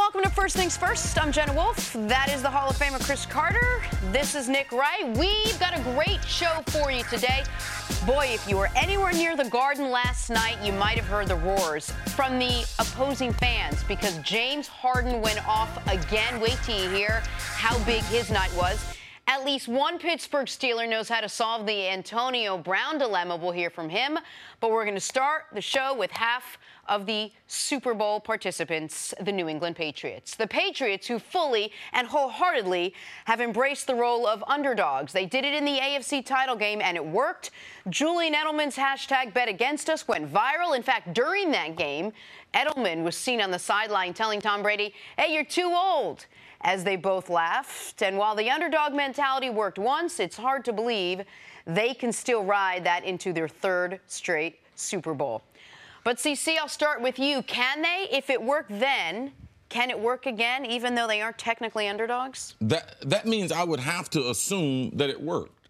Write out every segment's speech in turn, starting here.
welcome to First Things First. I'm Jenna Wolf. That is the Hall of Famer Chris Carter. This is Nick Wright. We've got a great show for you today. Boy, if you were anywhere near the Garden last night, you might have heard the roars from the opposing fans because James Harden went off again. Wait till you hear how big his night was. At least one Pittsburgh Steeler knows how to solve the Antonio Brown dilemma. We'll hear from him. But we're going to start the show with half of the Super Bowl participants, the New England Patriots. The Patriots who fully and wholeheartedly have embraced the role of underdogs. They did it in the AFC title game, and it worked. Julian Edelman's hashtag Bet Against Us went viral. In fact, during that game, Edelman was seen on the sideline telling Tom Brady, "Hey, you're too old," as they both laughed. And while the underdog mentality worked once, it's hard to believe they can still ride that into their third straight Super Bowl. But, CC, I'll start with you. Can they? If it worked then, can it work again, even though they aren't technically underdogs? That means I would have to assume that it worked.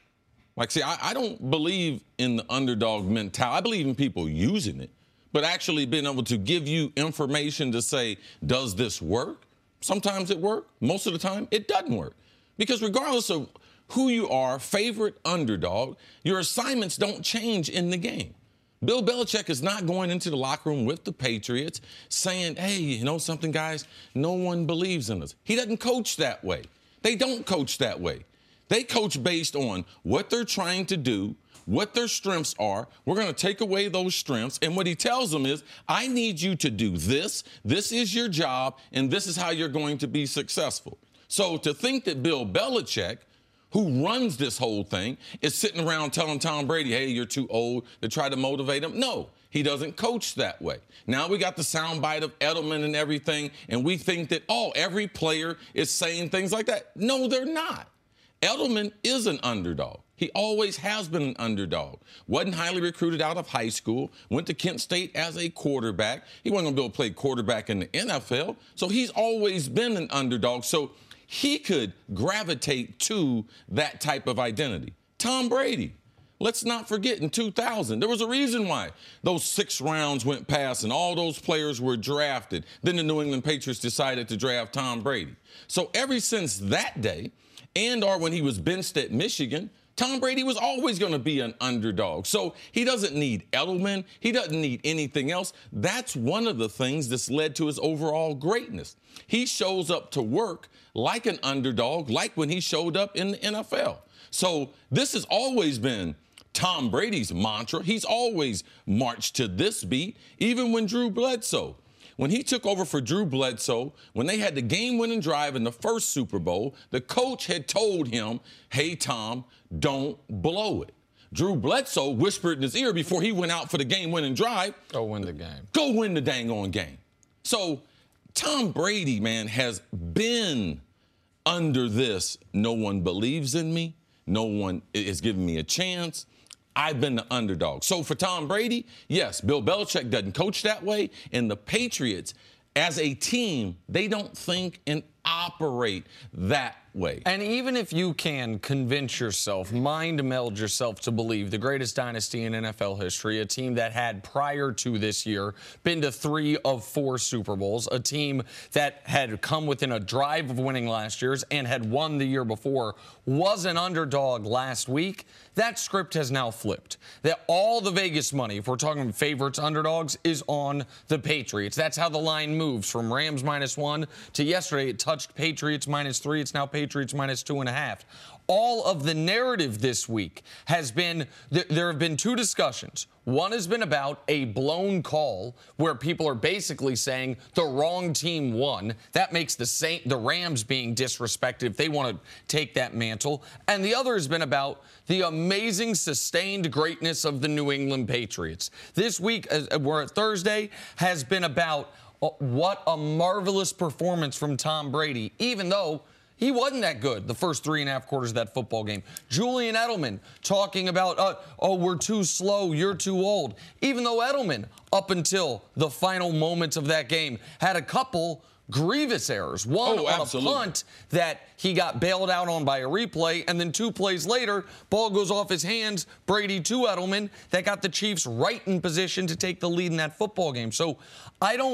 Like, see, I don't believe in the underdog mentality. I believe in people using it, but actually being able to give you information to say, does this work? Sometimes it works. Most of the time, it doesn't work. Because regardless of who you are, favorite underdog, your assignments don't change in the game. Bill Belichick is not going into the locker room with the Patriots saying, hey, you know something, guys? No one believes in us. He doesn't coach that way. They don't coach that way. They coach based on what they're trying to do, what their strengths are. We're going to take away those strengths. And what he tells them is, I need you to do this. This is your job, and this is how you're going to be successful. So to think that Bill Belichick, who runs this whole thing, is sitting around telling Tom Brady, hey, you're too old, to try to motivate him. No, he doesn't coach that way. Now we got the soundbite of Edelman and everything, and we think that, oh, every player is saying things like that. No, they're not. Edelman is an underdog. He always has been an underdog. Wasn't highly recruited out of high school. Went to Kent State as a quarterback. He wasn't going to be able to play quarterback in the NFL. So he's always been an underdog. So he could gravitate to that type of identity. Tom Brady, let's not forget, in 2000, there was a reason why those 6 rounds went past and all those players were drafted. Then the New England Patriots decided to draft Tom Brady. So ever since that day, or when he was benched at Michigan, Tom Brady was always going to be an underdog. So he doesn't need Edelman. He doesn't need anything else. That's one of the things that's led to his overall greatness. He shows up to work like an underdog, like when he showed up in the NFL. So this has always been Tom Brady's mantra. He's always marched to this beat, even when Drew Bledsoe. When he took over for Drew Bledsoe, when they had the game-winning drive in the first Super Bowl, the coach had told him, hey, Tom, don't blow it. Drew Bledsoe whispered in his ear before he went out for the game-winning drive, go win the game. Go win the dang-on game. So Tom Brady, man, has been under this. No one believes in me. No one is giving me a chance. I've been the underdog. So for Tom Brady, yes, Bill Belichick doesn't coach that way. And the Patriots, as a team, they don't think and operate that way. And even if you can convince yourself, mind meld yourself to believe the greatest dynasty in NFL history, a team that had prior to this year been to 3 of 4 Super Bowls, a team that had come within a drive of winning last year's and had won the year before, was an underdog last week, that script has now flipped. That all the Vegas money, if we're talking favorites, underdogs, is on the Patriots. That's how the line moves from Rams -1 to yesterday it touched Patriots -3. It's now Patriots -2.5. All of the narrative this week has been, there have been 2 discussions. One has been about a blown call where people are basically saying the wrong team won. That makes the Rams being disrespected if they want to take that mantle. And the other has been about the amazing sustained greatness of the New England Patriots. This week, we're at Thursday, has been about what a marvelous performance from Tom Brady, even though he wasn't that good the first 3.5 quarters of that football game. Julian Edelman talking about, oh, we're too slow, you're too old. Even though Edelman, up until the final moments of that game, had a couple grievous errors. One on a punt that he got bailed out on by a replay, and then 2 plays later, ball goes off his hands, Brady to Edelman, that got the Chiefs right in position to take the lead in that football game. So I don't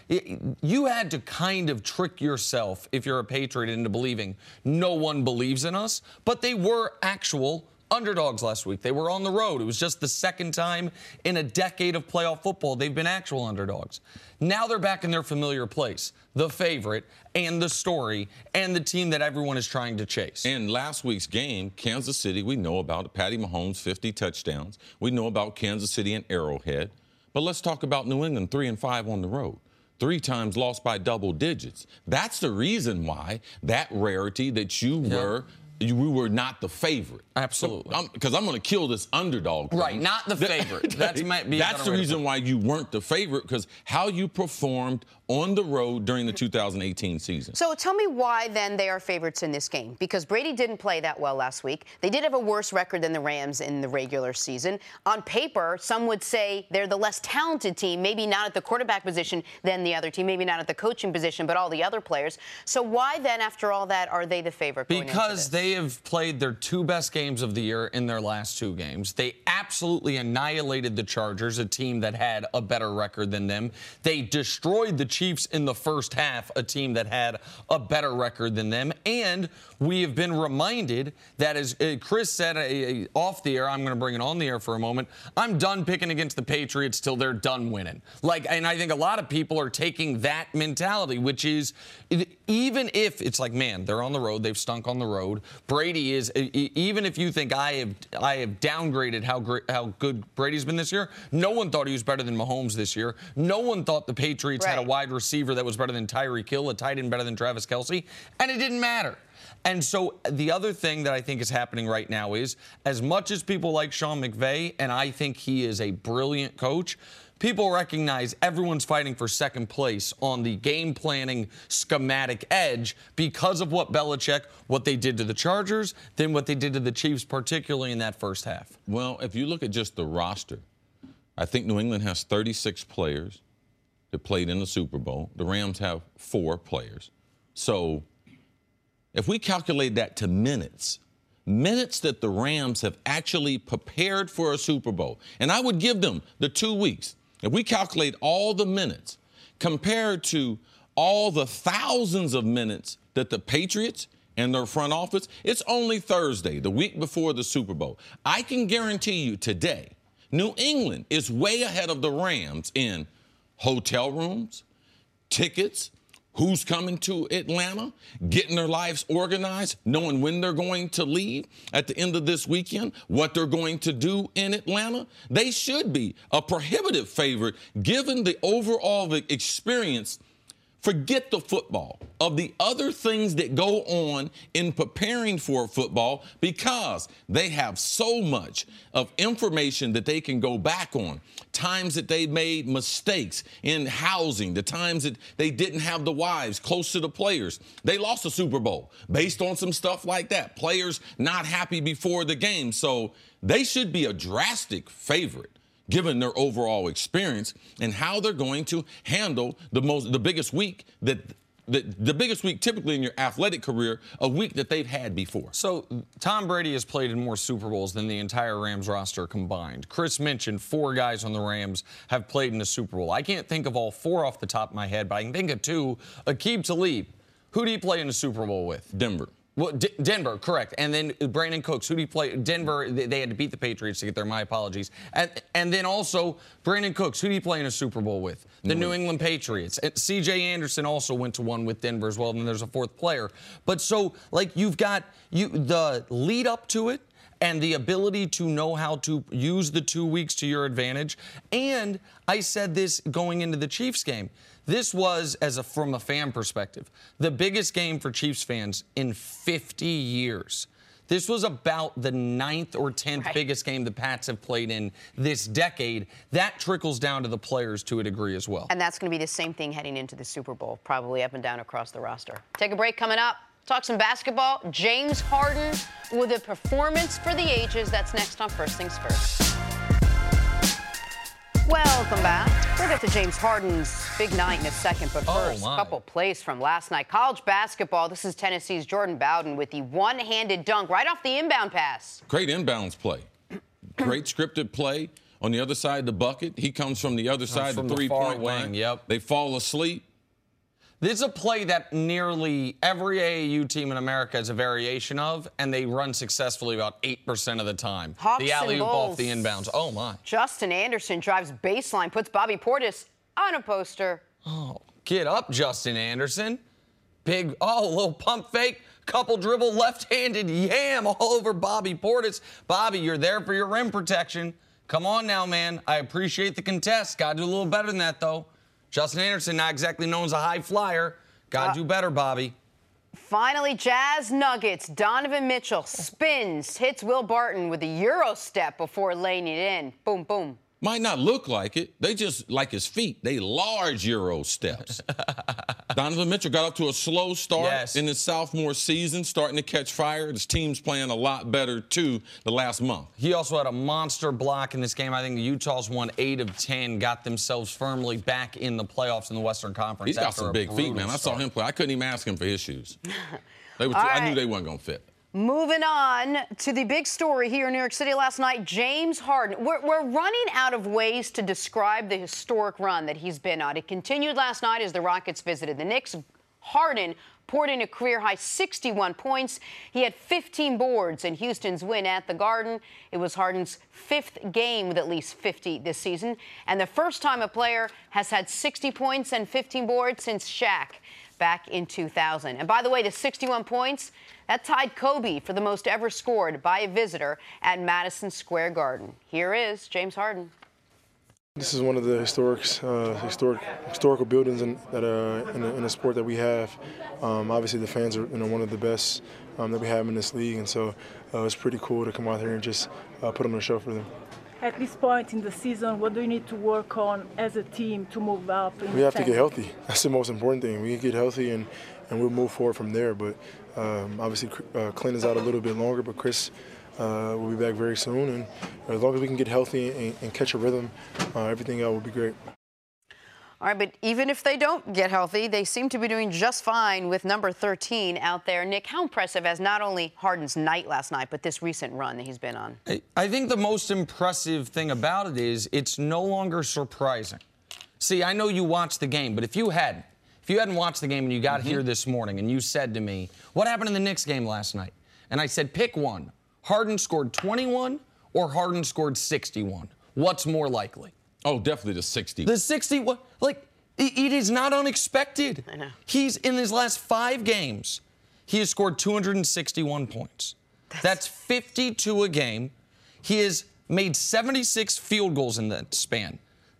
you had to kind of trick yourself, if you're a Patriot, into believing no one believes in us. But they were actual underdogs last week. They were on the road. It was just the second time in a decade of playoff football they've been actual underdogs. Now they're back in their familiar place, the favorite and the story and the team that everyone is trying to chase. In last week's game, Kansas City, we know about Patty Mahomes, 50 touchdowns. We know about Kansas City and Arrowhead. But let's talk about New England, 3-5 on the road. 3 times lost by double digits. That's the reason why that rarity that we were not the favorite. Absolutely. Because I'm going to kill this underdog thing. Right, not the favorite. That's the reason why you weren't the favorite, because how you performed on the road during the 2018 season. So tell me why, then, they are favorites in this game. Because Brady didn't play that well last week. They did have a worse record than the Rams in the regular season. On paper, some would say they're the less talented team, maybe not at the quarterback position than the other team, maybe not at the coaching position, but all the other players. So why, then, after all that, are they the favorite going into this? Because they have played their 2 best games of the year in their last 2 games. They absolutely annihilated the Chargers, a team that had a better record than them. They destroyed the Chiefs in the first half, a team that had a better record than them. And we have been reminded that, as Chris said off the air, I'm going to bring it on the air for a moment, I'm done picking against the Patriots till they're done winning. And I think a lot of people are taking that mentality, which is, even if it's like, man, they're on the road, they've stunk on the road. Brady is, even if you think I have downgraded how good Brady's been this year, no one thought he was better than Mahomes this year. No one thought the Patriots had a wide receiver that was better than Tyreek Hill, a tight end better than Travis Kelce, and it didn't matter. And so the other thing that I think is happening right now is, as much as people like Sean McVay, and I think he is a brilliant coach, people recognize everyone's fighting for second place on the game planning schematic edge because of what they did to the Chargers, then what they did to the Chiefs, particularly in that first half. Well, if you look at just the roster, I think New England has 36 players that played in the Super Bowl. The Rams have 4 players. So if we calculate that to minutes that the Rams have actually prepared for a Super Bowl, and I would give them the 2 weeks. If we calculate all the minutes compared to all the thousands of minutes that the Patriots and their front office, it's only Thursday, the week before the Super Bowl. I can guarantee you today, New England is way ahead of the Rams in hotel rooms, tickets, who's coming to Atlanta, getting their lives organized, knowing when they're going to leave at the end of this weekend, what they're going to do in Atlanta. They should be a prohibitive favorite given the overall experience. Forget the football, of the other things that go on in preparing for football, because they have so much of information that they can go back on. Times that they made mistakes in housing, the times that they didn't have the wives close to the players. They lost a Super Bowl based on some stuff like that. Players not happy before the game. So they should be a drastic favorite, given their overall experience and how they're going to handle the biggest week the biggest week typically in your athletic career, a week that they've had before. So Tom Brady has played in more Super Bowls than the entire Rams roster combined. Chris mentioned 4 guys on the Rams have played in a Super Bowl. I can't think of all 4 off the top of my head, but I can think of 2. Aqib Talib, who do you play in a Super Bowl with? Denver. Well, Denver, correct. And then Brandon Cooks, who do you play? Denver, they had to beat the Patriots to get there. My apologies. And then also Brandon Cooks, who do you play in a Super Bowl with? The New England Patriots. C.J. Anderson also went to one with Denver as well, and then there's a 4th player. But so, you've got the lead up to it and the ability to know how to use the 2 weeks to your advantage. And I said this going into the Chiefs game. This was, from a fan perspective, the biggest game for Chiefs fans in 50 years. This was about the 9th or 10th biggest game the Pats have played in this decade. That trickles down to the players to a degree as well. And that's going to be the same thing heading into the Super Bowl, probably up and down across the roster. Take a break coming up. Talk some basketball. James Harden with a performance for the ages. That's next on First Things First. Welcome back. We'll get to James Harden's big night in a second, but first, a couple plays from last night. College basketball, this is Tennessee's Jordan Bowden with the one-handed dunk right off the inbound pass. Great inbounds play. Great scripted play on the other side of the bucket. He comes from the other side of the three-point line. Yep. They fall asleep. This is a play that nearly every AAU team in America is a variation of, and they run successfully about 8% of the time. Hawks the alley-oop and off Bulls. the inbounds. Oh, my. Justin Anderson drives baseline, puts Bobby Portis on a poster. Oh, get up, Justin Anderson. Big, little pump fake, couple dribble, left-handed yam all over Bobby Portis. Bobby, you're there for your rim protection. Come on now, man. I appreciate the contest. Got to do a little better than that, though. Justin Anderson, not exactly known as a high flyer. Got to do better, Bobby. Finally, Jazz Nuggets. Donovan Mitchell spins, hits Will Barton with a Euro step before laying it in. Boom, boom. Might not look like it. They just like his feet. They large Euro steps. Donovan Mitchell got up to a slow start in his sophomore season, starting to catch fire. His team's playing a lot better, too, the last month. He also had a monster block in this game. I think the Utah's won 8 of 10, got themselves firmly back in the playoffs in the Western Conference. He's got some big feet, man. I saw him play. I couldn't even ask him for his shoes. I knew they weren't going to fit. Moving on to the big story here in New York City last night, James Harden. We're running out of ways to describe the historic run that he's been on. It continued last night as the Rockets visited the Knicks. Harden poured in a career-high 61 points. He had 15 boards in Houston's win at the Garden. It was Harden's 5th game with at least 50 this season, and the first time a player has had 60 points and 15 boards since Shaq back in 2000. And by the way, the 61 points, that tied Kobe for the most ever scored by a visitor at Madison Square Garden. Here is James Harden. This is one of the historical buildings in a sport that we have. Obviously, the fans are one of the best that we have in this league, and so it's pretty cool to come out here and just put on a show for them. At this point in the season, what do you need to work on as a team to move up? We have to get healthy. That's the most important thing. We can get healthy and we'll move forward from there. But obviously, Clint is out a little bit longer, but Chris will be back very soon. And as long as we can get healthy and catch a rhythm, everything else will be great. All right, but even if they don't get healthy, they seem to be doing just fine with number 13 out there. Nick, how impressive has not only Harden's night last night, but this recent run that he's been on? I think the most impressive thing about it is it's no longer surprising. See, I know you watched the game, but if you hadn't watched the game and you got here this morning and you said to me, what happened in the Knicks game last night? And I said, pick one. Harden scored 21 or Harden scored 61. What's more likely? Oh, definitely the 60. The 60, it is not unexpected. I know. He's in his last 5 games, he has scored 261 points. That's 52 a game. He has made 76 field goals in that span.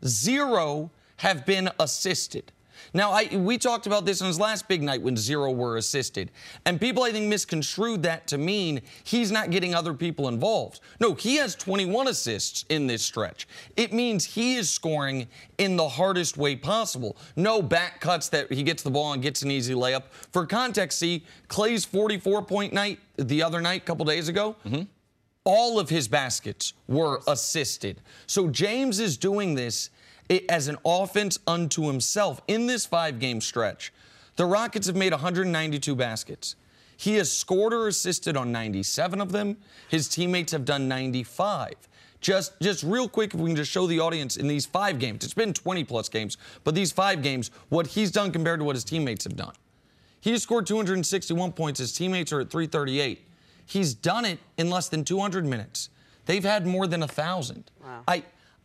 0 have been assisted. Now, we talked about this on his last big night when 0 were assisted. And people, I think, misconstrued that to mean he's not getting other people involved. No, he has 21 assists in this stretch. It means he is scoring in the hardest way possible. No back cuts that he gets the ball and gets an easy layup. For context, see, Clay's 44-point night the other night, a couple days ago, all of his baskets were assisted. So James is doing this as an offense unto himself in this 5-game stretch. The Rockets have made 192 baskets. He has scored or assisted on 97 of them. His teammates have done 95. Just real quick, if we can just show the audience in these 5 games. It's been 20-plus games, but these 5 games, what he's done compared to what his teammates have done. He has scored 261 points. His teammates are at 338. He's done it in less than 200 minutes. They've had more than 1,000. Wow.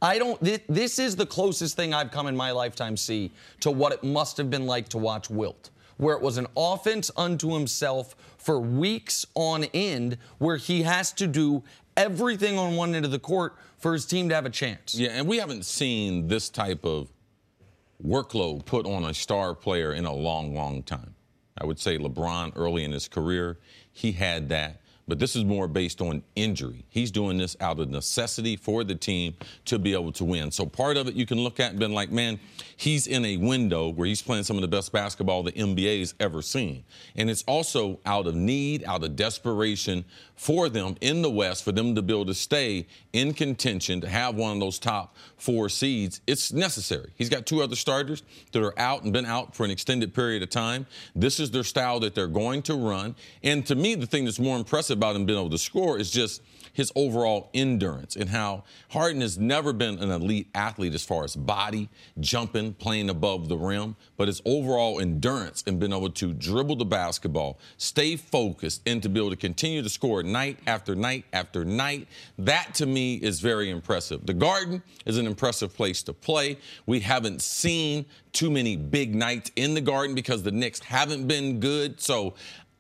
This is the closest thing I've come in my lifetime see to what it must have been like to watch Wilt, where it was an offense unto himself for weeks on end, where he has to do everything on one end of the court for his team to have a chance. Yeah, and we haven't seen this type of workload put on a star player in a long, long time. I would say LeBron early in his career, he had that. But this is more based on injury. He's doing this out of necessity for the team to be able to win. So part of it you can look at and be like, man, he's in a window where he's playing some of the best basketball the NBA's ever seen. And it's also out of need, out of desperation for them in the West, for them to be able to stay in contention, to have one of those top 4 seeds. It's necessary. He's got 2 other starters that are out and been out for an extended period of time. This is their style that they're going to run. And to me, the thing that's more impressive about him being able to score is just his overall endurance and how Harden has never been an elite athlete as far as body, jumping, playing above the rim, but his overall endurance and being able to dribble the basketball, stay focused, and to be able to continue to score night after night after night, that to me is very impressive. The Garden is an impressive place to play. We haven't seen too many big nights in the Garden because the Knicks haven't been good. So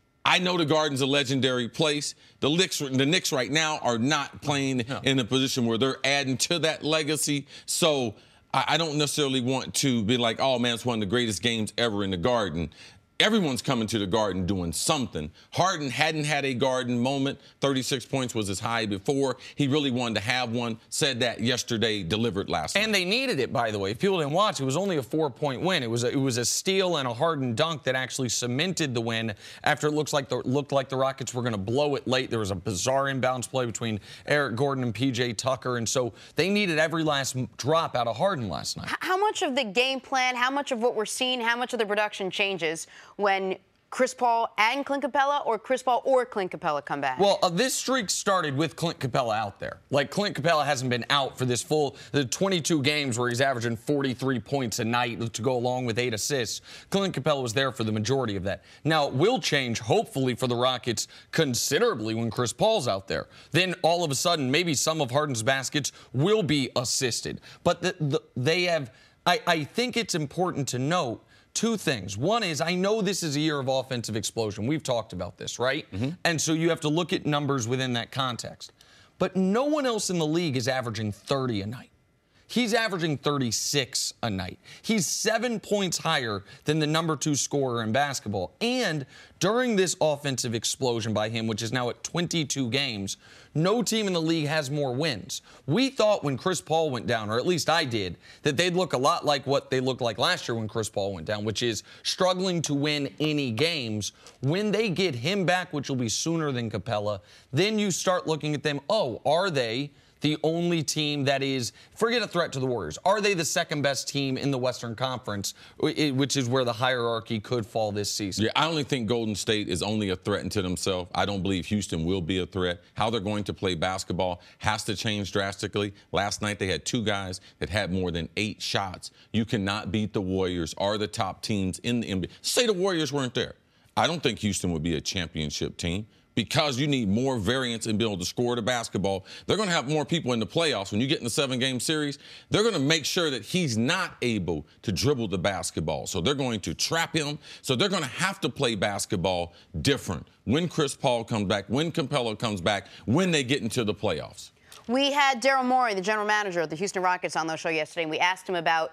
I know the Garden's a legendary place. The Knicks right now are not playing in a position where they're adding to that legacy. So I don't necessarily want to be like, oh, man, it's one of the greatest games ever in the Garden. Everyone's coming to the Garden doing something. Harden hadn't had a Garden moment. 36 points was his high before. He really wanted to have one. Said that yesterday, delivered last night. And they needed it, by the way. If people didn't watch, it was only a 4-point win. It was a steal and a Harden dunk that actually cemented the win after it looked like the Rockets were going to blow it late. There was a bizarre inbounds play between Eric Gordon and P.J. Tucker, and so they needed every last drop out of Harden last night. How much of the game plan, how much of what we're seeing, how much of the production changes when Chris Paul and Clint Capella, or Chris Paul or Clint Capella come back? Well, this streak started with Clint Capella out there. Like, Clint Capella hasn't been out for the 22 games where he's averaging 43 points a night to go along with 8 assists. Clint Capella was there for the majority of that. Now, it will change, hopefully, for the Rockets considerably when Chris Paul's out there. Then, all of a sudden, maybe some of Harden's baskets will be assisted. But they have, I think it's important to note two things. One is, I know this is a year of offensive explosion. We've talked about this, right? Mm-hmm. And so you have to look at numbers within that context. But no one else in the league is averaging 30 a night. He's averaging 36 a night. He's 7 points higher than the number 2 scorer in basketball. And during this offensive explosion by him, which is now at 22 games, no team in the league has more wins. We thought when Chris Paul went down, or at least I did, that they'd look a lot like what they looked like last year when Chris Paul went down, which is struggling to win any games. When they get him back, which will be sooner than Capella, then you start looking at them, oh, are they the only team that is, forget a threat to the Warriors, are they the second best team in the Western Conference, which is where the hierarchy could fall this season? Yeah, I only think Golden State is only a threat unto themselves. I don't believe Houston will be a threat. How they're going to play basketball has to change drastically. Last night they had 2 guys that had more than 8 shots. You cannot beat the Warriors or the top teams in the NBA. Say the Warriors weren't there. I don't think Houston would be a championship team, because you need more variance and be able to score the basketball. They're going to have more people in the playoffs. When you get in the 7-game series, they're going to make sure that he's not able to dribble the basketball. So they're going to trap him. So they're going to have to play basketball different when Chris Paul comes back, when Capella comes back, when they get into the playoffs. We had Daryl Morey, the general manager of the Houston Rockets, on the show yesterday, and we asked him about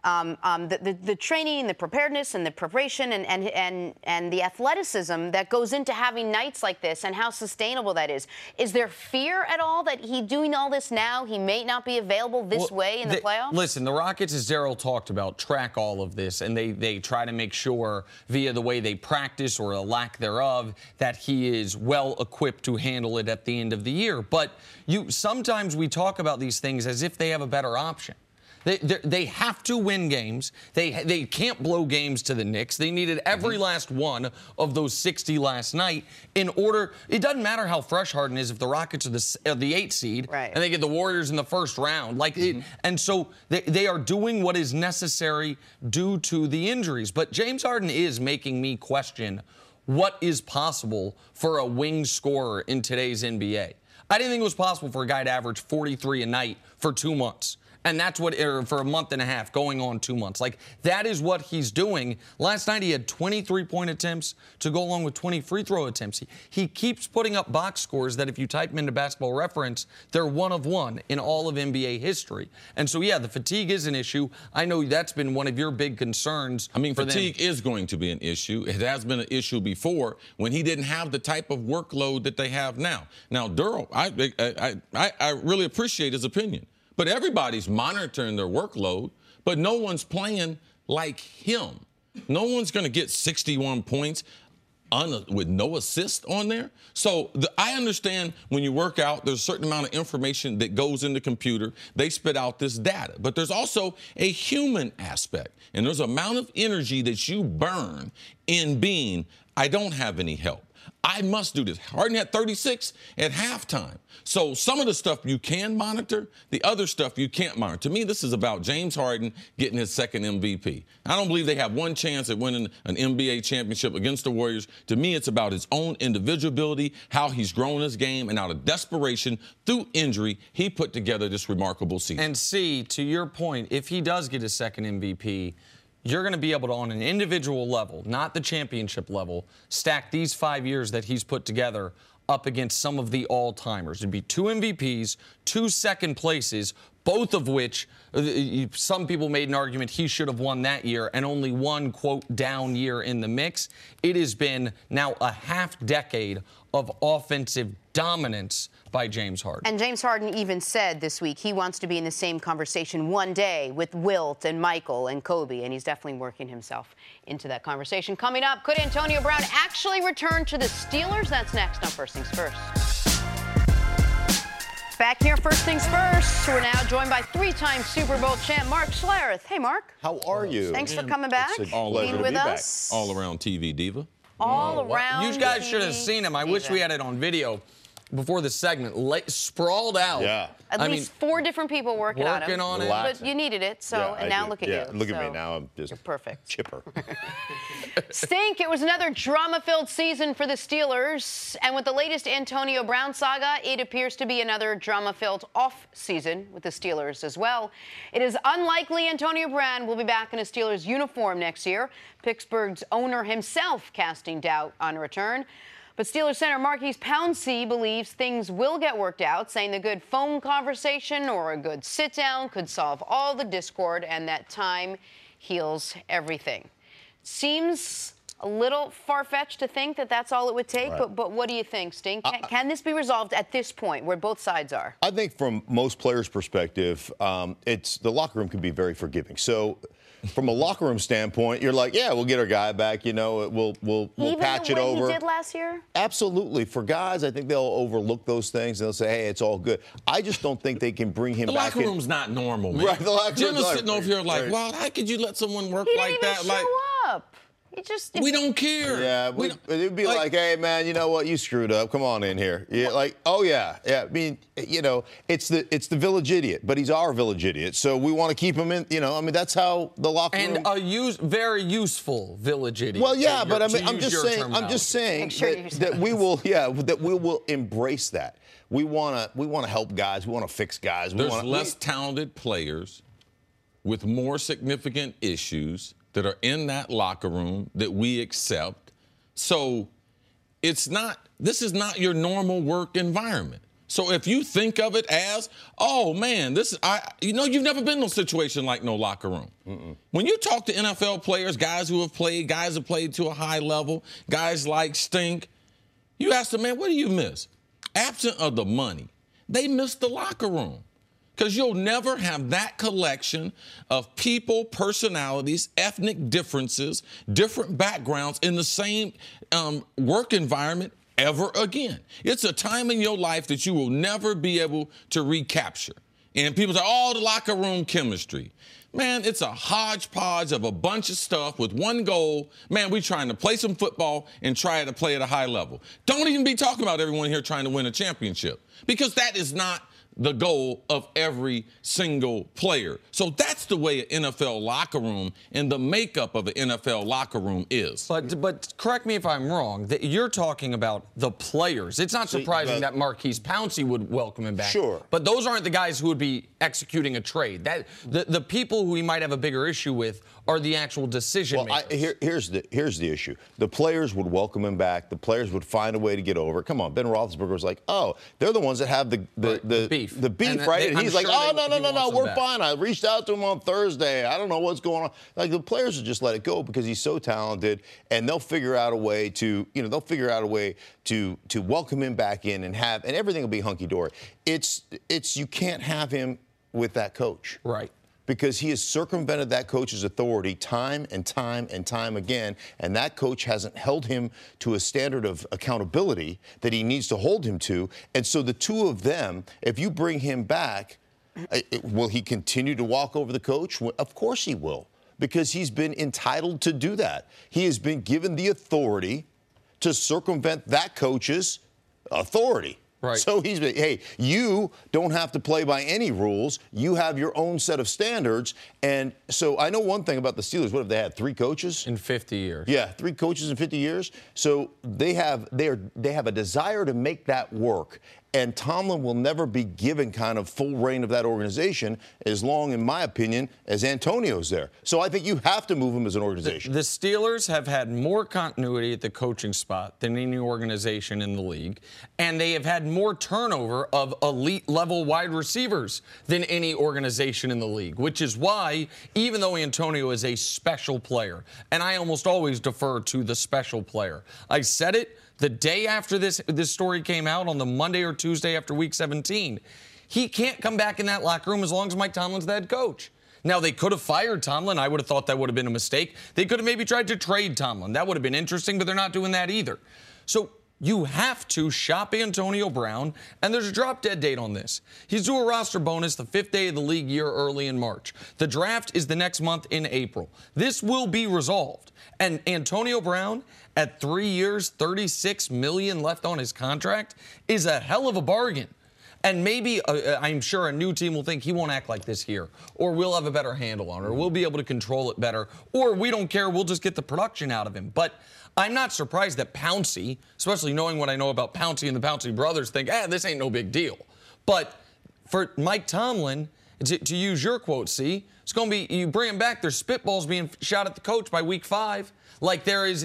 the training, the preparedness, and the preparation, and the athleticism that goes into having nights like this, and how sustainable that is. Is there fear at all that he doing all this now, he may not be available this way in the playoffs? Listen, the Rockets, as Daryl talked about, track all of this, and they try to make sure via the way they practice or a lack thereof that he is well equipped to handle it at the end of the year. But sometimes we talk about these things as if they have a better option. They have to win games. They can't blow games to the Knicks. They needed every last one of those 60 last night in order. It doesn't matter how fresh Harden is if the Rockets are the 8th seed, right, and they get the Warriors in the first round. And so they are doing what is necessary due to the injuries. But James Harden is making me question what is possible for a wing scorer in today's NBA. I didn't think it was possible for a guy to average 43 a night for 2 months. And that's what, for a month and a half, going on 2 months. Like, that is what he's doing. Last night he had 20 3-point attempts to go along with 20 free throw attempts. He keeps putting up box scores that if you type them into Basketball Reference, they're 1 of 1 in all of NBA history. And so, yeah, the fatigue is an issue. I know that's been one of your big concerns. I mean, fatigue is going to be an issue. It has been an issue before when he didn't have the type of workload that they have now. Now, Daryl, I really appreciate his opinion. But everybody's monitoring their workload, but no one's playing like him. No one's going to get 61 points with no assist on there. So I understand when you work out, there's a certain amount of information that goes in the computer. They spit out this data. But there's also a human aspect. And there's an amount of energy that you burn in being, I don't have any help. I must do this. Harden had 36 at halftime. So some of the stuff you can monitor, the other stuff you can't monitor. To me, this is about James Harden getting his second MVP. I don't believe they have one chance at winning an NBA championship against the Warriors. To me, it's about his own individual ability, how he's grown his game, and out of desperation, through injury, he put together this remarkable season. And C, to your point, if he does get his second MVP, you're going to be able to, on an individual level, not the championship level, stack these 5 years that he's put together up against some of the all-timers. It'd be 2 MVPs, 2 second places, both of which some people made an argument he should have won that year, and only one, quote, down year in the mix. It has been now a half decade of offensive dominance by James Harden. And James Harden even said this week he wants to be in the same conversation one day with Wilt and Michael and Kobe, and he's definitely working himself into that conversation. Coming up, could Antonio Brown actually return to the Steelers? That's next on First Things First. Back here, First Things First. We're now joined by 3-time Super Bowl champ Mark Schlereth. Hey, Mark. How are you? Thanks for coming back, being with us. All around TV diva. All around. You guys should have seen him. I wish we had it on video before the segment. Sprawled out. Yeah. At least 4 different people working on it. Relaxing. But you needed it, so and now look at you. Look at me now. I'm just you're perfect. Chipper. Stink. It was another drama-filled season for the Steelers, and with the latest Antonio Brown saga, it appears to be another drama-filled off-season with the Steelers as well. It is unlikely Antonio Brown will be back in a Steelers uniform next year. Pittsburgh's owner himself casting doubt on a return. But Steelers center Maurkice Pouncey believes things will get worked out, saying the good phone conversation or a good sit-down could solve all the discord and that time heals everything. Seems a little far-fetched to think that that's all it would take, right. but what do you think, Stink? Can this be resolved at this point where both sides are? I think from most players' perspective, the locker room can be very forgiving. So from a locker room standpoint, you're like, yeah, we'll get our guy back. You know, we'll patch it over. Even the way he did last year? Absolutely. For guys, I think they'll overlook those things. They'll say, hey, it's all good. I just don't think they can bring him back. The locker room's not normal, man. Right, the locker room's Jim is sitting over here like, wow, how could you let someone work like that? He didn't even show up. We don't care. Yeah, it'd be like, hey, man, you know what? You screwed up. Come on in here. Yeah, like, oh, yeah. I mean, you know, it's the village idiot, but he's our village idiot. So we want to keep him in, you know, I mean, that's how the locker room. And a very useful village idiot. Well, yeah, but I mean, I'm just saying that we will embrace that. We want to help guys. We want to fix guys. There's less talented players with more significant issues that are in that locker room that we accept. So this is not your normal work environment. So if you think of it as, oh man, you've never been in a situation like no locker room. Mm-mm. When you talk to NFL players, guys who have played to a high level, guys like Stink, you ask them, man, what do you miss? Absent of the money, they miss the locker room. Because you'll never have that collection of people, personalities, ethnic differences, different backgrounds in the same work environment ever again. It's a time in your life that you will never be able to recapture. And people say, oh, the locker room chemistry. Man, it's a hodgepodge of a bunch of stuff with one goal. Man, we're trying to play some football and try to play at a high level. Don't even be talking about everyone here trying to win a championship, because that is not the goal of every single player. So that's the way an NFL locker room and the makeup of an NFL locker room is. But correct me if I'm wrong, that you're talking about the players. It's not surprising that Maurkice Pouncey would welcome him back. Sure. But those aren't the guys who would be executing a trade. The people who he might have a bigger issue with are the actual decision makers. Here's the issue. The players would welcome him back. The players would find a way to get over it. Come on, Ben Roethlisberger was like, oh, they're the ones that have the beef. The beef, right? And he's like, no, we're fine. I reached out to him on Thursday. I don't know what's going on. Like, the players would just let it go because he's so talented, and they'll figure out a way to welcome him back in and everything will be hunky-dory. You can't have him with that coach. Right. Because he has circumvented that coach's authority time and time and time again, and that coach hasn't held him to a standard of accountability that he needs to hold him to. And so the two of them, if you bring him back, will he continue to walk over the coach? Of course he will, because he's been entitled to do that. He has been given the authority to circumvent that coach's authority. Right. So he's been, hey, you don't have to play by any rules. You have your own set of standards. And so I know one thing about the Steelers. What have they had? 3 coaches? In 50 years. Yeah, 3 coaches in 50 years. So they have a desire to make that work. And Tomlin will never be given kind of full reign of that organization as long, in my opinion, as Antonio's there. So I think you have to move him as an organization. The Steelers have had more continuity at the coaching spot than any organization in the league, and they have had more turnover of elite-level wide receivers than any organization in the league, which is why, even though Antonio is a special player, and I almost always defer to the special player, I said it the day after this story came out on the Monday or Tuesday after Week 17. He can't come back in that locker room as long as Mike Tomlin's the head coach. Now, they could have fired Tomlin. I would have thought that would have been a mistake. They could have maybe tried to trade Tomlin. That would have been interesting, but they're not doing that either. So you have to shop Antonio Brown, and there's a drop-dead date on this. He's due a roster bonus the 5th day of the league year early in March. The draft is the next month in April. This will be resolved. And Antonio Brown, at 3 years, $36 million left on his contract, is a hell of a bargain. And maybe, I'm sure a new team will think he won't act like this here, or we'll have a better handle on it, or we'll be able to control it better, or we don't care, we'll just get the production out of him. But I'm not surprised that Pouncey, especially knowing what I know about Pouncey and the Pouncey brothers, think, this ain't no big deal. But for Mike Tomlin, to use your quote, see, it's going to be, you bring him back, there's spitballs being shot at the coach by week 5. Like there is,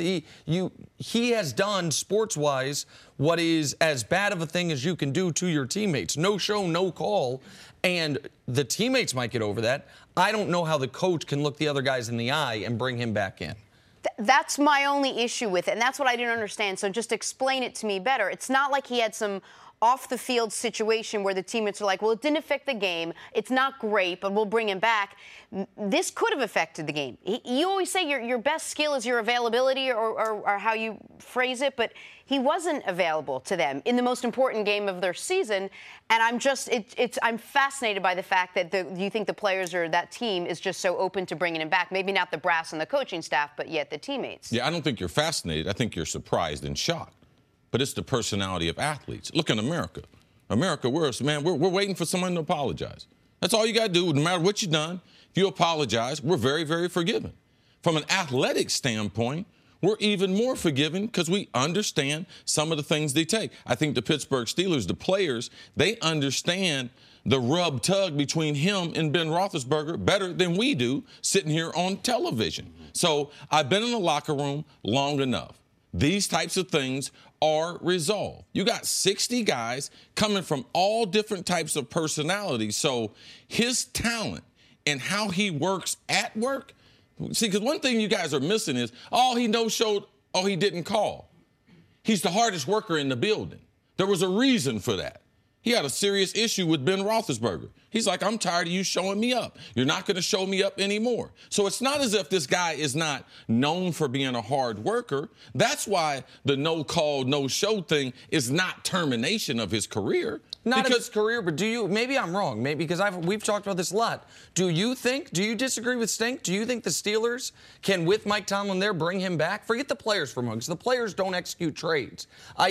he has done sports-wise what is as bad of a thing as you can do to your teammates. No show, no call. And the teammates might get over that. I don't know how the coach can look the other guys in the eye and bring him back in. That's my only issue with it, and that's what I didn't understand. So just explain it to me better. It's not like he had some off-the-field situation where the teammates are like, well, it didn't affect the game. It's not great, but we'll bring him back. This could have affected the game. You always say your best skill is your availability or how you phrase it, but he wasn't available to them in the most important game of their season. And I'm fascinated by the fact that you think the players or that team is just so open to bringing him back. Maybe not the brass and the coaching staff, but yet the teammates. Yeah, I don't think you're fascinated. I think you're surprised and shocked. But it's the personality of athletes. Look in America. America, we're waiting for someone to apologize. That's all you got to do. No matter what you've done, if you apologize, we're very, very forgiving. From an athletic standpoint, we're even more forgiving because we understand some of the things they take. I think the Pittsburgh Steelers, the players, they understand the rub-tug between him and Ben Roethlisberger better than we do sitting here on television. So I've been in the locker room long enough. These types of things are resolved. You got 60 guys coming from all different types of personalities. So his talent and how he works at work. See, because one thing you guys are missing is, he no-showed, he didn't call. He's the hardest worker in the building. There was a reason for that. He had a serious issue with Ben Roethlisberger. He's like, I'm tired of you showing me up. You're not going to show me up anymore. So it's not as if this guy is not known for being a hard worker. That's why the no-call, no-show thing is not termination of his career. Not of his career, but maybe I'm wrong, because we've talked about this a lot. Do you disagree with Stink? Do you think the Steelers can, with Mike Tomlin there, bring him back? Forget the players for a moment, because the players don't execute trades.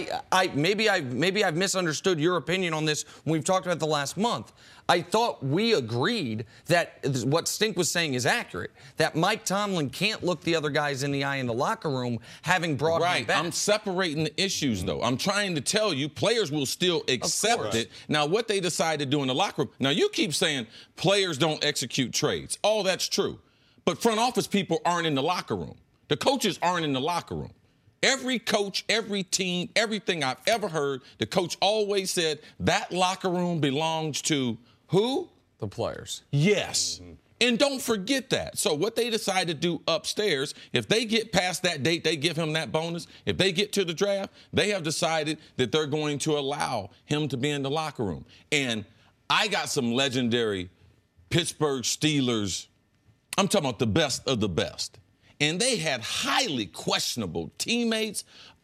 Maybe I've misunderstood your opinion on this when we've talked about it the last month. I thought we agreed that what Stink was saying is accurate, that Mike Tomlin can't look the other guys in the eye in the locker room having brought him back. I'm separating the issues, though. I'm trying to tell you players will still accept it. Now, what they decide to do in the locker room. Now, you keep saying players don't execute trades. Oh, that's true. But front office people aren't in the locker room. The coaches aren't in the locker room. Every coach, every team, everything I've ever heard, the coach always said that locker room belongs to who? The players. Yes. Mm-hmm. And don't forget that. So what they decide to do upstairs, if they get past that date, they give him that bonus. If they get to the draft, they have decided that they're going to allow him to be in the locker room. And I got some legendary Pittsburgh Steelers. I'm talking about the best of the best. And they had highly questionable teammates,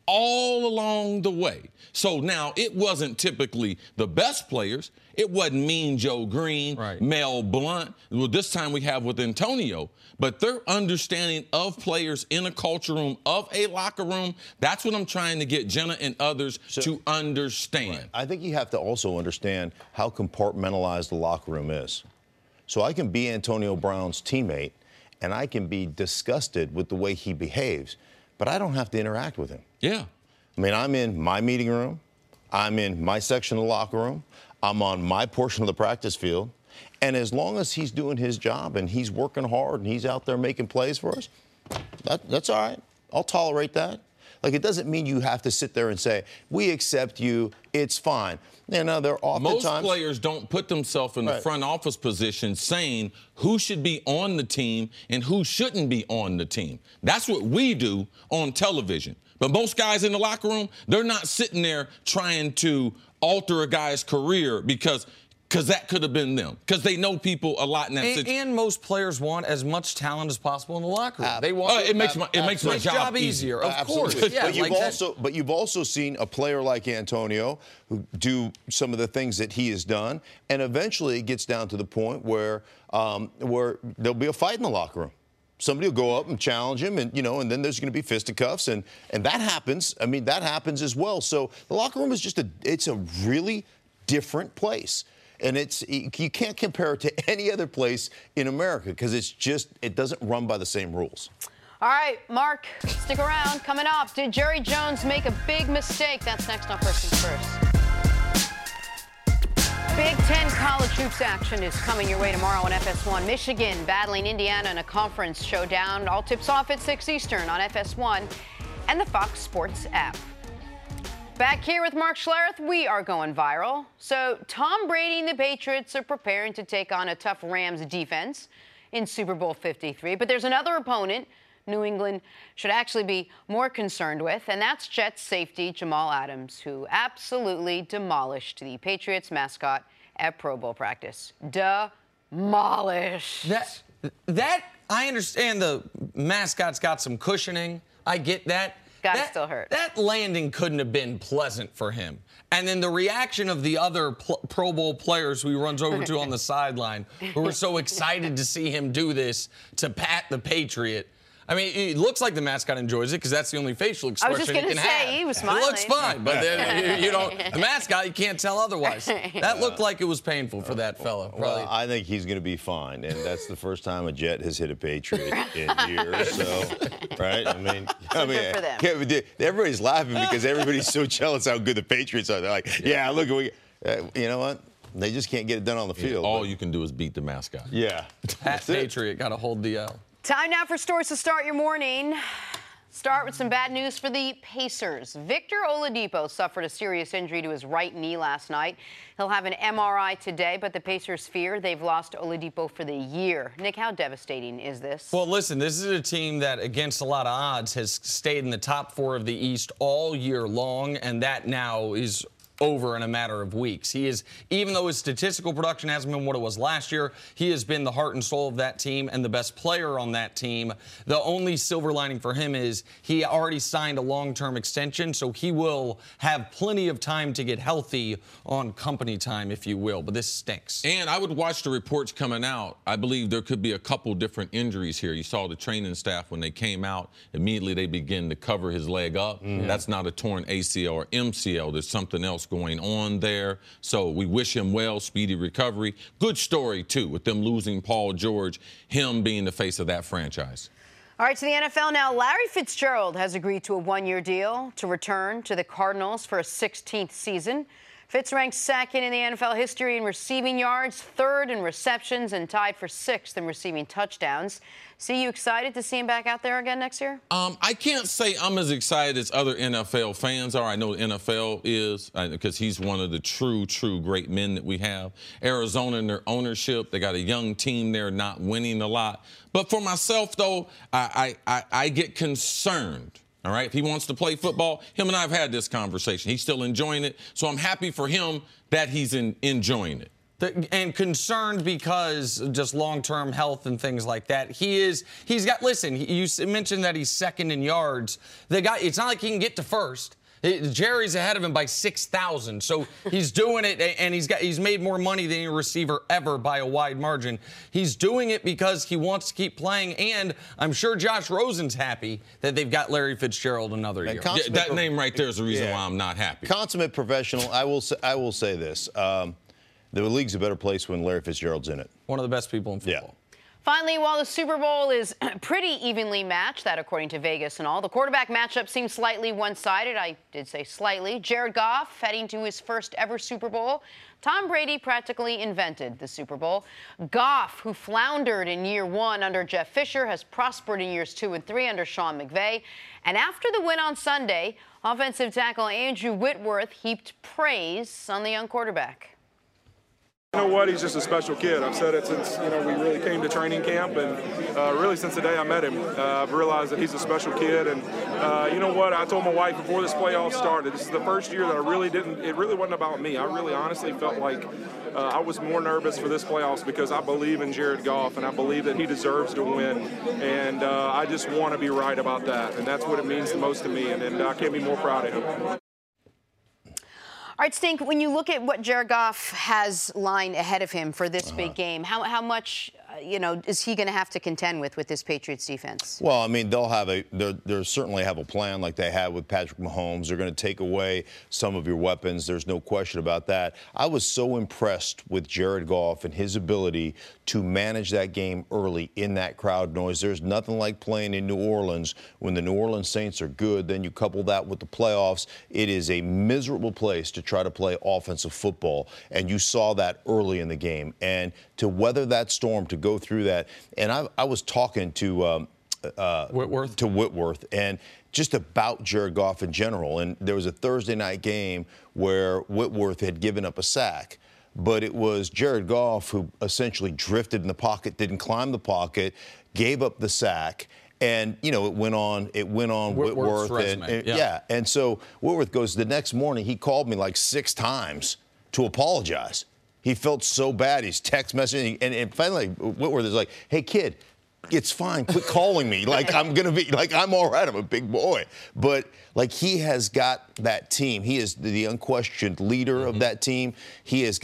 all along the way. So now it wasn't typically the best players. It wasn't Mean Joe Green, Mel Blount. Well, this time we have with Antonio. But their understanding of players in a culture room, of a locker room, that's what I'm trying to get Jenna and others to understand. Right. I think you have to also understand how compartmentalized the locker room is. So I can be Antonio Brown's teammate, and I can be disgusted with the way he behaves, but I don't have to interact with him. Yeah. I mean, I'm in my meeting room. I'm in my section of the locker room. I'm on my portion of the practice field. And as long as he's doing his job and he's working hard and he's out there making plays for us, that's all right. I'll tolerate that. Like, it doesn't mean you have to sit there and say, we accept you, it's fine. You know, they're oftentimes... Most players don't put themselves in the front office position saying who should be on the team and who shouldn't be on the team. That's what we do on television. But most guys in the locker room, they're not sitting there trying to alter a guy's career because that could have been them. Because they know people a lot in that situation. And most players want as much talent as possible in the locker room. They want it makes my job easier. Of Absolutely. course. Yeah, but you've also seen a player like Antonio who do some of the things that he has done, and eventually it gets down to the point where there'll be a fight in the locker room. Somebody will go up and challenge him, and and then there's going to be fisticuffs, and that happens. I mean, that happens as well. So the locker room is it's a really different place. And you can't compare it to any other place in America because it doesn't run by the same rules. All right, Mark, stick around. Coming up, did Jerry Jones make a big mistake? That's next on First Things First. Big Ten college hoops action is coming your way tomorrow on FS1. Michigan battling Indiana in a conference showdown. All tips off at 6 Eastern on FS1 and the Fox Sports app. Back here with Mark Schlereth, we are going viral. So Tom Brady and the Patriots are preparing to take on a tough Rams defense in Super Bowl 53. But there's another opponent New England should actually be more concerned with, and that's Jets safety Jamal Adams, who absolutely demolished the Patriots mascot at Pro Bowl practice. Demolished. That I understand the mascot's got some cushioning. I get that. That still hurt. That landing couldn't have been pleasant for him. And then the reaction of the other Pro Bowl players who he runs over to on the sideline, who were so excited to see him do this to pat the Patriot. I mean, it looks like the mascot enjoys it because that's the only facial expression he can have. I was just going to say, he was smiling. It looks fine, but the mascot, you can't tell otherwise. That looked like it was painful for that fella. Well, I think he's going to be fine, and that's the first time a Jet has hit a Patriot in years. So, right? I mean, good for them. Everybody's laughing because everybody's so jealous how good the Patriots are. They're like, yeah, look, you know what? They just can't get it done on the field. All you can do is beat the mascot. Yeah. Pat Patriot got to hold the L. Time now for stories to start your morning. Start with some bad news for the Pacers. Victor Oladipo suffered a serious injury to his right knee last night. He'll have an MRI today, but the Pacers fear they've lost Oladipo for the year. Nick, how devastating is this? Well, listen, this is a team that, against a lot of odds, has stayed in the top 4 of the East all year long, and that now is over in a matter of weeks. He is, even though his statistical production hasn't been what it was last year, he has been the heart and soul of that team and the best player on that team. The only silver lining for him is he already signed a long-term extension, so he will have plenty of time to get healthy on company time, if you will. But this stinks. And I would watch the reports coming out. I believe there could be a couple different injuries here. You saw the training staff when they came out, immediately they begin to cover his leg up. That's not a torn ACL or MCL. There's something else going on there. So we wish him well, speedy recovery. Good story, too, with them losing Paul George, him being the face of that franchise. All right, to the NFL now. Larry Fitzgerald has agreed to a 1-year deal to return to the Cardinals for a 16th season. Fitz ranks 2nd in the NFL history in receiving yards, 3rd in receptions, and tied for 6th in receiving touchdowns. See, you excited to see him back out there again next year? I can't say I'm as excited as other NFL fans are. I know the NFL is, because he's one of the true great men that we have. Arizona and their ownership, they got a young team there not winning a lot. But for myself, though, I get concerned. All right, if he wants to play football, him and I have had this conversation. He's still enjoying it, so I'm happy for him that he's enjoying it. And concerned because just long-term health and things like that. He's got, listen, you mentioned that he's second in yards. It's not like he can get to first. Jerry's ahead of him by 6,000, so he's doing it, and he's made more money than any receiver ever by a wide margin. He's doing it because he wants to keep playing, and I'm sure Josh Rosen's happy that they've got Larry Fitzgerald another year. That name right there is the reason why I'm not happy. Consummate professional. I will say this: the league's a better place when Larry Fitzgerald's in it. One of the best people in football. Yeah. Finally, while the Super Bowl is pretty evenly matched, that according to Vegas and all, the quarterback matchup seems slightly one-sided. I did say slightly. Jared Goff heading to his first ever Super Bowl. Tom Brady practically invented the Super Bowl. Goff, who floundered in year 1 under Jeff Fisher, has prospered in years 2 and 3 under Sean McVay. And after the win on Sunday, offensive tackle Andrew Whitworth heaped praise on the young quarterback. You know what? He's just a special kid. I've said it since, we really came to training camp, and really since the day I met him, I've realized that he's a special kid. And you know what? I told my wife before this playoff started, this is the first year that it really wasn't about me. I really honestly felt like I was more nervous for this playoffs because I believe in Jared Goff, and I believe that he deserves to win. And I just want to be right about that. And that's what it means the most to me, and I can't be more proud of him. All right, Stink, when you look at what Jared Goff has lying ahead of him for this big game, how much, is he going to have to contend with this Patriots defense? Well, I mean, they'll certainly have a plan like they had with Patrick Mahomes. They're going to take away some of your weapons. There's no question about that. I was so impressed with Jared Goff and his ability to manage that game early in that crowd noise. There's nothing like playing in New Orleans when the New Orleans Saints are good. Then you couple that with the playoffs. It is a miserable place to try to play offensive football, and you saw that early in the game. And to weather that storm, to go through that, and I was talking to Whitworth, and just about Jared Goff in general. And there was a Thursday night game where Whitworth had given up a sack, but it was Jared Goff who essentially drifted in the pocket, didn't climb the pocket, gave up the sack. And, it went on Whitworth. And so Whitworth goes, the next morning, he called me like 6 times to apologize. He felt so bad. He's text messaging. And finally, Whitworth is like, hey, kid, it's fine. Quit calling me. Like, I'm all right. I'm a big boy. But, he has got that team. He is the unquestioned leader of that team. He's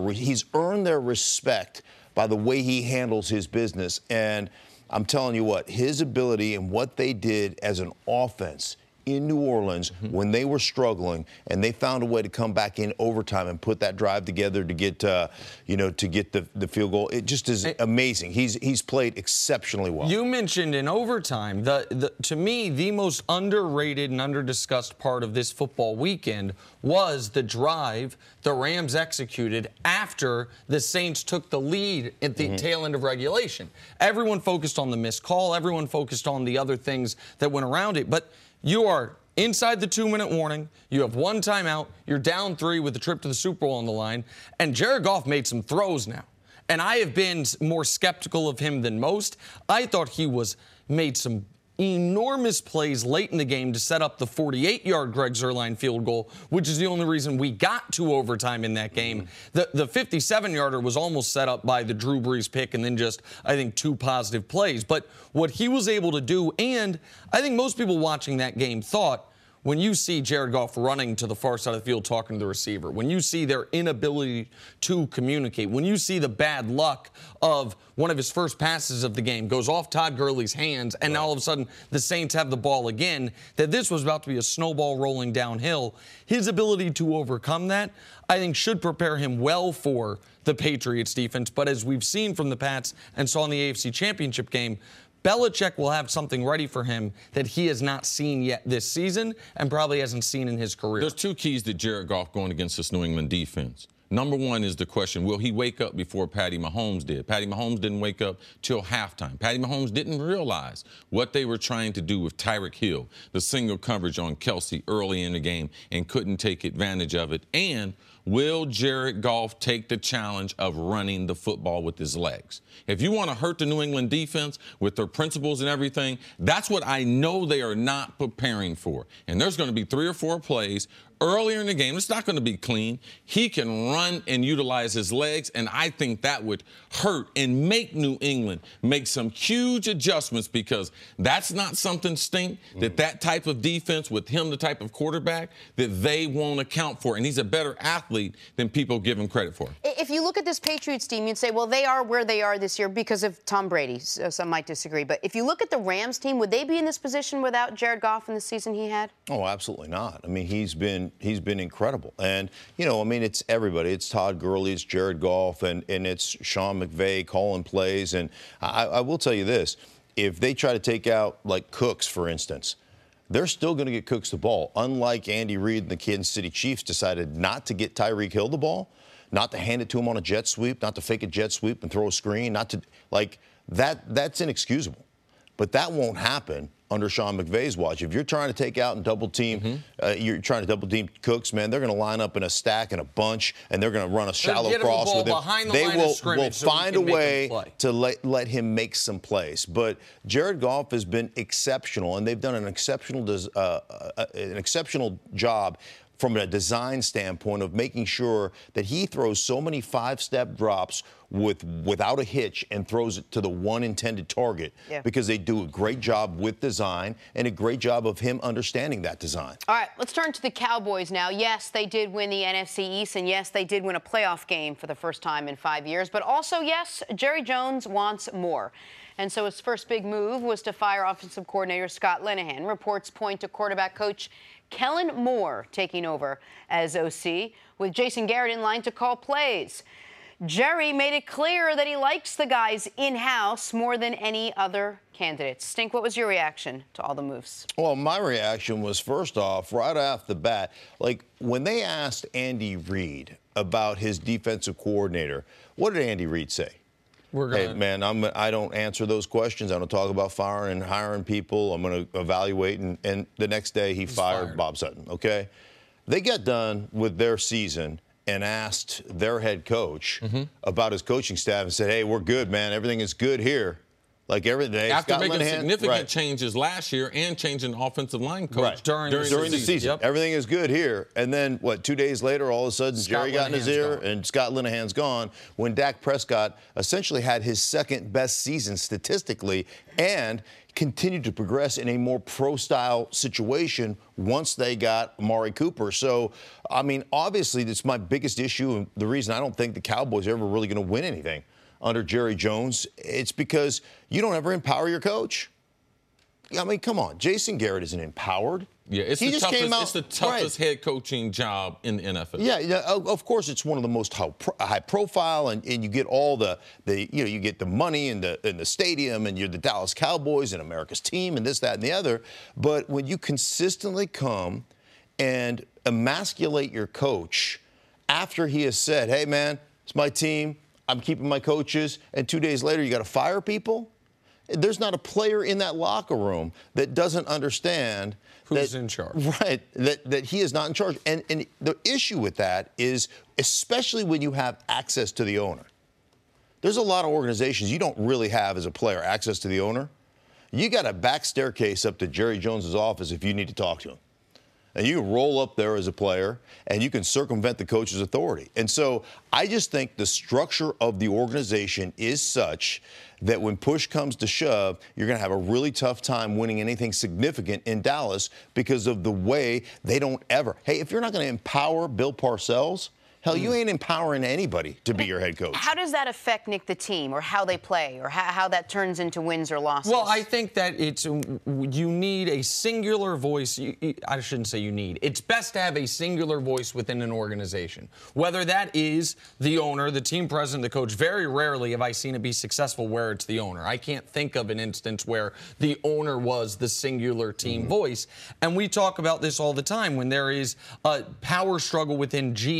earned their respect by the way he handles his business. And I'm telling you what, his ability and what they did as an offense in New Orleans when they were struggling, and they found a way to come back in overtime and put that drive together to get, to get the field goal. It just is amazing. He's played exceptionally well. You mentioned in overtime, to me, the most underrated and underdiscussed part of this football weekend was the drive the Rams executed after the Saints took the lead at the tail end of regulation. Everyone focused on the missed call. Everyone focused on the other things that went around it. But you are inside the 2-minute warning. You have 1 timeout. You're down 3 with the trip to the Super Bowl on the line. And Jared Goff made some throws now. And I have been more skeptical of him than most. I thought he made some enormous plays late in the game to set up the 48-yard Greg Zuerlein field goal, which is the only reason we got to overtime in that game. The 57-yarder was almost set up by the Drew Brees pick and then just, I think, 2 positive plays. But what he was able to do, and I think most people watching that game thought, when you see Jared Goff running to the far side of the field talking to the receiver, when you see their inability to communicate, when you see the bad luck of one of his first passes of the game goes off Todd Gurley's hands, and now all of a sudden the Saints have the ball again, that this was about to be a snowball rolling downhill. His ability to overcome that, I think, should prepare him well for the Patriots defense. But as we've seen from the Pats and saw in the AFC Championship game, Belichick will have something ready for him that he has not seen yet this season and probably hasn't seen in his career. There's 2 keys to Jared Goff going against this New England defense. Number 1 is the question, will he wake up before Patty Mahomes did? Patty Mahomes didn't wake up till halftime. Patty Mahomes didn't realize what they were trying to do with Tyreek Hill, the single coverage on Kelsey early in the game, and couldn't take advantage of it. And will Jared Goff take the challenge of running the football with his legs? If you want to hurt the New England defense with their principles and everything, that's what I know they are not preparing for. And there's going to be 3 or 4 plays earlier in the game, it's not going to be clean. He can run and utilize his legs, and I think that would hurt and make New England make some huge adjustments, because that's not something, Stink, that type of defense with him, the type of quarterback, that they won't account for. And he's a better athlete than people give him credit for. If you look at this Patriots team, you'd say, well, they are where they are this year because of Tom Brady. So some might disagree. But if you look at the Rams team, would they be in this position without Jared Goff in the season he had? Oh, absolutely not. I mean, he's been incredible. And, you know, I mean, it's everybody. It's Todd Gurley, it's Jared Goff, and it's Sean McVay calling plays. And I will tell you this. If they try to take out, like, Cooks, for instance, they're still going to get Cooks the ball. Unlike Andy Reid and the Kansas City Chiefs decided not to get Tyreek Hill the ball, not to hand it to him on a jet sweep, not to fake a jet sweep and throw a screen, not to, like, that's inexcusable. But that won't happen under Sean McVay's watch. If you're trying to take out and double team, you're trying to double team Cooks, man, they're going to line up in a stack and a bunch, and they're going to run a shallow cross with him. They will find a way to let him make some plays. But Jared Goff has been exceptional, and they've done an exceptional job from a design standpoint of making sure that he throws so many five-step drops without a hitch and throws it to the one intended target, because they do a great job with design and a great job of him understanding that design. All right, let's turn to the Cowboys now. Yes, they did win the NFC East, and yes, they did win a playoff game for the first time in 5 years. But also, yes, Jerry Jones wants more. And so his first big move was to fire offensive coordinator Scott Linehan. Reports point to quarterback coach Kellen Moore taking over as OC, with Jason Garrett in line to call plays. Jerry made it clear that he likes the guys in-house more than any other candidates. Stink, what was your reaction to all the moves? Well, my reaction was, first off, right off the bat, like when they asked Andy Reid about his defensive coordinator, what did Andy Reid say? Hey, man, I don't answer those questions. I don't talk about firing and hiring people. I'm going to evaluate. And the next day, he fired Bob Sutton, okay? They got done with their season and asked their head coach about his coaching staff and said, hey, we're good, man. Everything is good here. Like every day. After making significant changes last year and changing the offensive line coach during the season. Yep. Everything is good here. And then, 2 days later, all of a sudden, Jerry got in his ear and Scott Linehan's gone, when Dak Prescott essentially had his second best season statistically and continued to progress in a more pro-style situation once they got Amari Cooper. So, I mean, obviously, that's my biggest issue, and the reason I don't think the Cowboys are ever really going to win anything under Jerry Jones. It's because you don't ever empower your coach. I mean, come on. Jason Garrett isn't empowered. Yeah, it's the toughest head coaching job in the NFL. Yeah, of course, it's one of the most high profile, and you get all you get the money and the stadium, and you're the Dallas Cowboys and America's team and this, that, and the other. But when you consistently come and emasculate your coach after he has said, hey, man, it's my team, I'm keeping my coaches, and 2 days later you got to fire people? There's not a player in that locker room that doesn't understand who's in charge. Right, that he is not in charge. And the issue with that is, especially when you have access to the owner. There's a lot of organizations you don't really have as a player access to the owner. You got a back staircase up to Jerry Jones's office if you need to talk to him. And you roll up there as a player, and you can circumvent the coach's authority. And so I just think the structure of the organization is such that when push comes to shove, you're going to have a really tough time winning anything significant in Dallas because of the way they don't ever. Hey, if you're not going to empower Bill Parcells, hell, you ain't empowering anybody to be your head coach. How does that affect, Nick, the team, or how they play, or how that turns into wins or losses? Well, I think that you need a singular voice. I shouldn't say you need. It's best to have a singular voice within an organization, whether that is the owner, the team president, the coach. Very rarely have I seen it be successful where it's the owner. I can't think of an instance where the owner was the singular team voice. And we talk about this all the time. When there is a power struggle within it's usually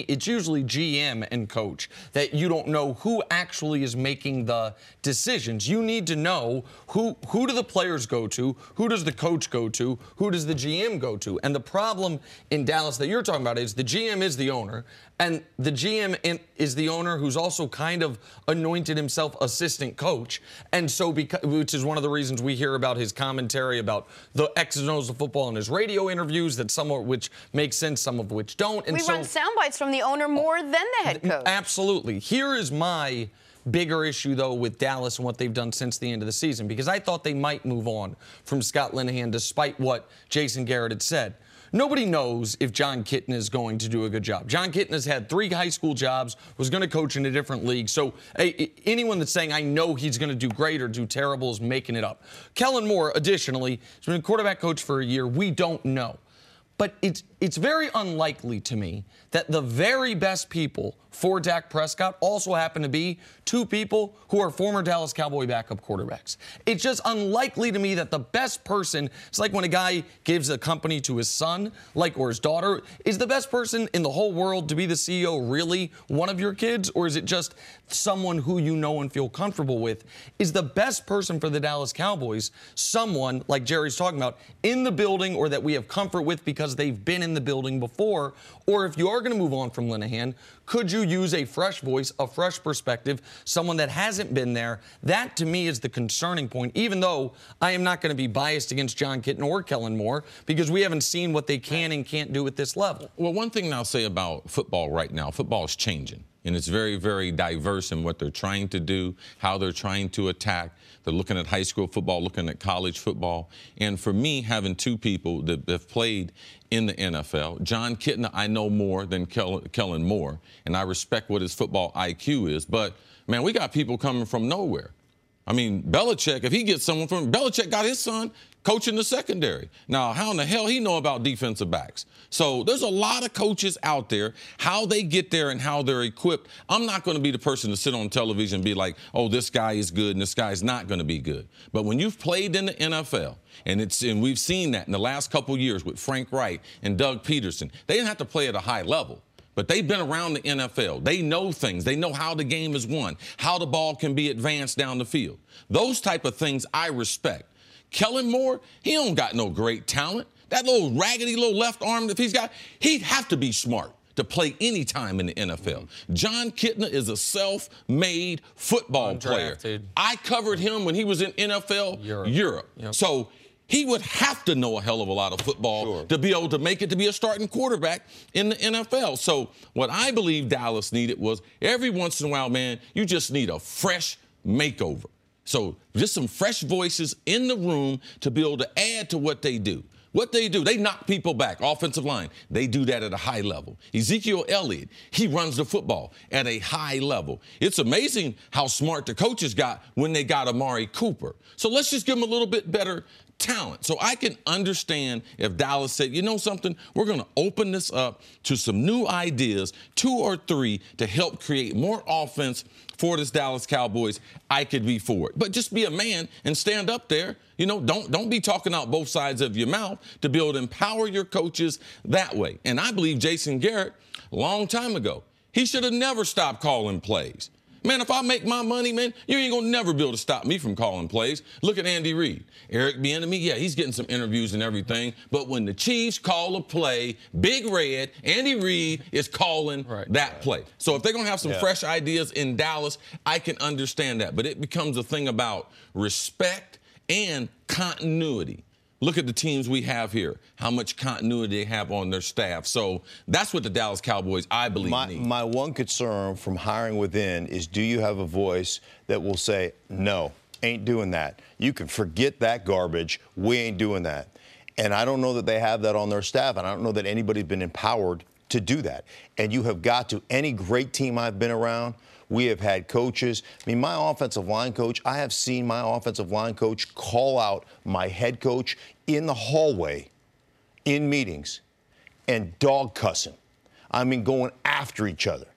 usually GM and coach, that you don't know who actually is making the decisions. You need to know who do the players go to, who does the coach go to, who does the GM go to. And the problem in Dallas that you're talking about is the GM is the owner, and the GM is the owner who's also kind of anointed himself assistant coach. And so, which is one of the reasons we hear about his commentary about the X's and O's of football in his radio interviews, that some of which make sense, some of which don't. And we run sound bites from the owner more than the head coach. Absolutely. Here is my bigger issue, though, with Dallas and what they've done since the end of the season, because I thought they might move on from Scott Linehan despite what Jason Garrett had said. Nobody knows if Jon Kitna is going to do a good job. Jon Kitna has had 3 high school jobs, was going to coach in a different league. So anyone that's saying, I know he's going to do great or do terrible, is making it up. Kellen Moore, additionally, has been a quarterback coach for a year. We don't know. But it's very unlikely to me that the very best people for Dak Prescott also happen to be 2 people who are former Dallas Cowboy backup quarterbacks. It's just unlikely to me that the best person, it's like when a guy gives a company to his son, or his daughter, is the best person in the whole world to be the CEO really one of your kids, or is it just someone who you know and feel comfortable with? Is the best person for the Dallas Cowboys someone, like Jerry's talking about, in the building, or that we have comfort with because they've been in the building before? Or if you are going to move on from Linehan, could you use a fresh voice, a fresh perspective, someone that hasn't been there? That, to me, is the concerning point, even though I am not going to be biased against Jon Kitna or Kellen Moore, because we haven't seen what they can and can't do at this level. Well, one thing I'll say about football right now, football is changing. And it's very, very diverse in what they're trying to do, how they're trying to attack. They're looking at high school football, looking at college football. And for me, having 2 people that have played in the NFL, Jon Kitna, I know more than Kellen Moore, and I respect what his football IQ is. But, man, we got people coming from nowhere. I mean, Belichick, if he gets someone from – Belichick got his son coaching the secondary. Now, how in the hell he know about defensive backs? So there's a lot of coaches out there, how they get there and how they're equipped. I'm not going to be the person to sit on television and be like, oh, this guy is good and this guy's not going to be good. But when you've played in the NFL, and we've seen that in the last couple of years with Frank Wright and Doug Peterson, they didn't have to play at a high level. But they've been around the NFL. They know things. They know how the game is won, how the ball can be advanced down the field. Those type of things I respect. Kellen Moore, he don't got no great talent. That little raggedy little left arm that he's got, he'd have to be smart to play any time in the NFL. Jon Kitna is a self-made football player. I covered him when he was in NFL Europe. Yep. So he would have to know a hell of a lot of football to be able to make it to be a starting quarterback in the NFL. So what I believe Dallas needed was every once in a while, man, you just need a fresh makeover. So just some fresh voices in the room to be able to add to what they do. What they do, they knock people back, offensive line. They do that at a high level. Ezekiel Elliott, he runs the football at a high level. It's amazing how smart the coaches got when they got Amari Cooper. So let's just give them a little bit better talent. So I can understand if Dallas said, you know something, we're going to open this up to some new ideas, 2 or 3, to help create more offense for this Dallas Cowboys. I could be for it. But just be a man and stand up there. You know, don't be talking out both sides of your mouth, to be able to empower your coaches that way. And I believe Jason Garrett, a long time ago, he should have never stopped calling plays. Man, if I make my money, man, you ain't going to never be able to stop me from calling plays. Look at Andy Reid. Eric Bieniemy, yeah, he's getting some interviews and everything. But when the Chiefs call a play, Big Red, Andy Reid is calling that play. So if they're going to have some fresh ideas in Dallas, I can understand that. But it becomes a thing about respect and continuity. Look at the teams we have here, how much continuity they have on their staff. So that's what the Dallas Cowboys, I believe, need. My one concern from hiring within is, do you have a voice that will say, no, ain't doing that. You can forget that garbage. We ain't doing that. And I don't know that they have that on their staff, and I don't know that anybody's been empowered to do that. And you have got to, any great team I've been around, we have had coaches. I mean, my offensive line coach, I have seen my offensive line coach call out my head coach in the hallway in meetings and dog cussing. I mean, going after each other.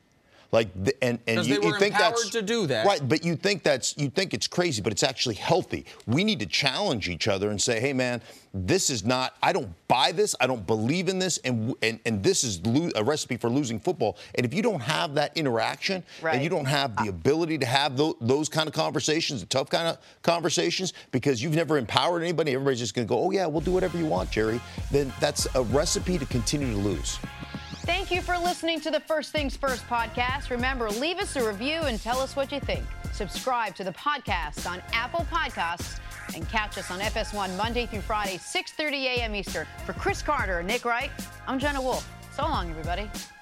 Like, and you think that's to do that, right? But you think it's crazy, but it's actually healthy. We need to challenge each other and say, hey, man, this is not. I don't buy this. I don't believe in this, and this is a recipe for losing football. And if you don't have that interaction, and you don't have the ability to have those kind of conversations, the tough kind of conversations, because you've never empowered anybody, everybody's just going to go, oh yeah, we'll do whatever you want, Jerry. Then that's a recipe to continue to lose. Thank you for listening to the First Things First podcast. Remember, leave us a review and tell us what you think. Subscribe to the podcast on Apple Podcasts and catch us on FS1 Monday through Friday, 6:30 a.m. Eastern. For Chris Carter and Nick Wright, I'm Jenna Wolf. So long, everybody.